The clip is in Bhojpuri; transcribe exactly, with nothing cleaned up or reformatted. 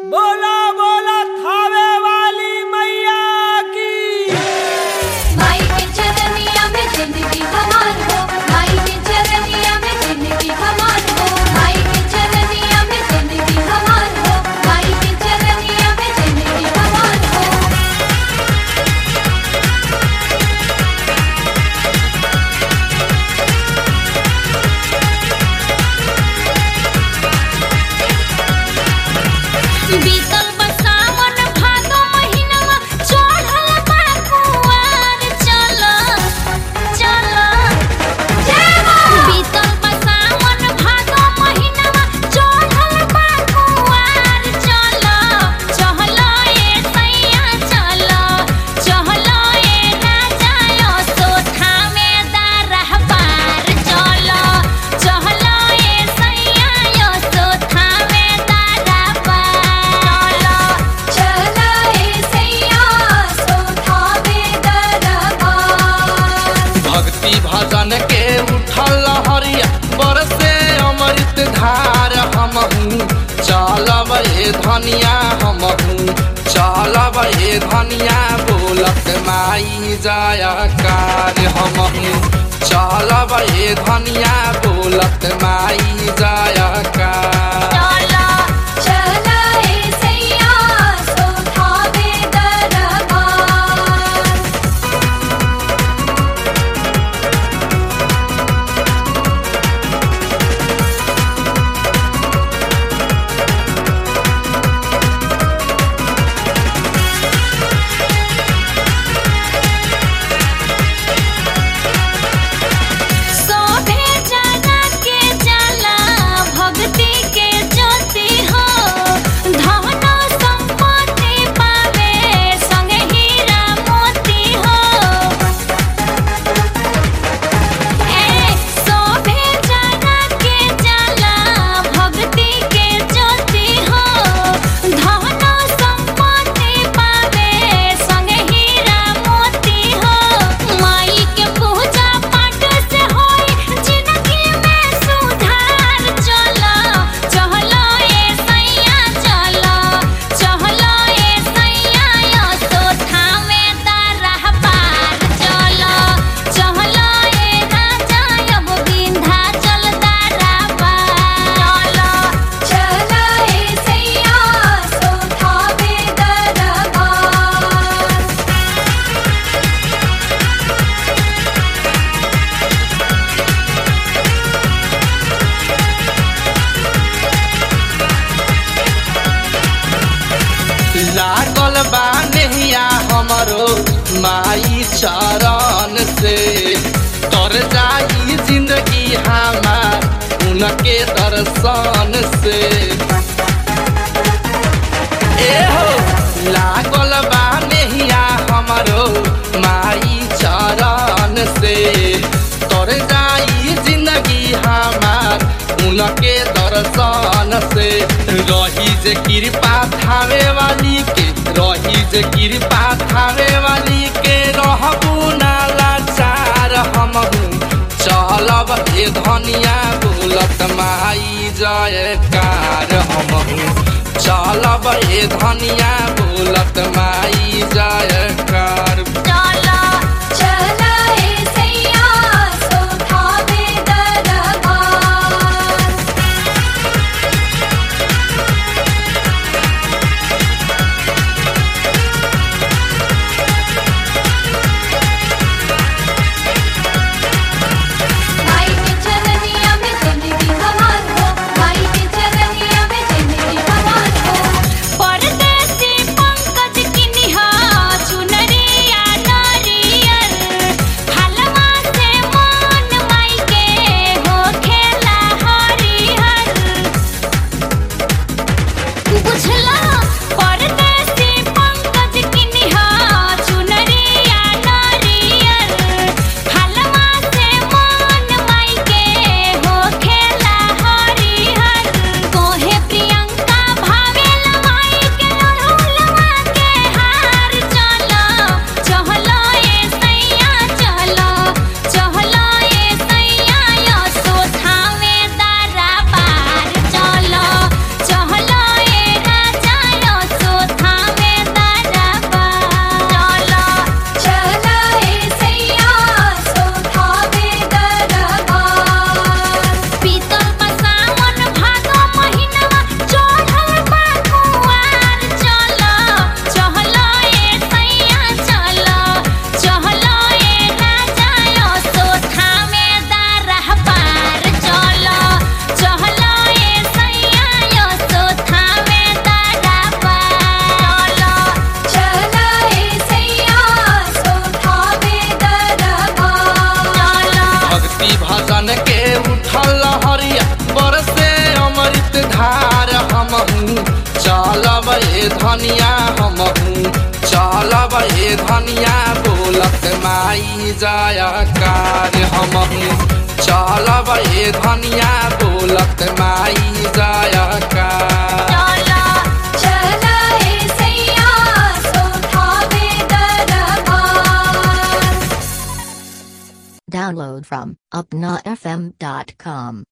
बोला बोला थावे वाली मैया की। माई के चरनिया में जिंदगी हमार हो, माई के चरनिया में जिंदगी हमार हो, माई के चरनिया में जिंदगी हमार हो, माई के चरनिया में जिंदगी हमार हो। बीतल बसावन भादो महीनवा चढ़ल बा कुंवार चल चल बीतल बसावन भादो महीनवा चढ़ल बा कुंवार चल चहल ए सैया चल चहल ए राजा सोठा में दारह पार चल चहल ए सैया सोठा में दारह पार चला ए सैया सोठा में दारह पार। भक्ति भजन के उठल लहरिया बरसे अमृत धार हमहू चलब ए धनिया हमहू चलब ए धनिया बोलत माई जयकार हमहू चलब ए धनिया बोलत माई जयकार। चला चला ए सैया सोठा में दारह पार। सोभे जना के जाला भक्ति के ज्योति हो, धन संपत्ति पावे संगे हीरा मोती हो। ए सोभे जना के जाला भक्ति के ज्योति हो, धन संपत्ति पावे संगे हीरा मोती हो। माई के पूजा पाठ से होई जिंदगी में सुधार चल चहल ए सैया चल चहल ए सैया सोठा में दारह पार चल चहल ए राजा अब विंध्याचल दारह पार चल चला ए सैया सोठा में दारह पार। लागल बा नहिया हमरो माई चरण से तर जाई जिंदगी हमार उनके दर्शन से। ए हो लागल बा नहिया हमरो माई चरण से तर जाई जिंदगी हमार उनके दर्शन से। रही जे कृपा थावे वाली के रही जे कृपा थावे वाली के रहबू ना लाचार हमहू चलब ए धनिया बोलत माई जयकार हमहू चलब ए धनिया बोलत माई जयकार। चला चला ए सैया सोठा में दारह पार। माई के चरनिया में जिंदगी हमार हो, माई के चरनिया में जिंदगी हमार हो। परदेसी पंकज किनिहा चुनरिया धनिया हमहू चलब ए धनिया बोलत माई जयकार हमहू चलब ए धनिया बोलत माई जयकार चला ए सैया सोठावे दरबार। Download from upna f m dot com.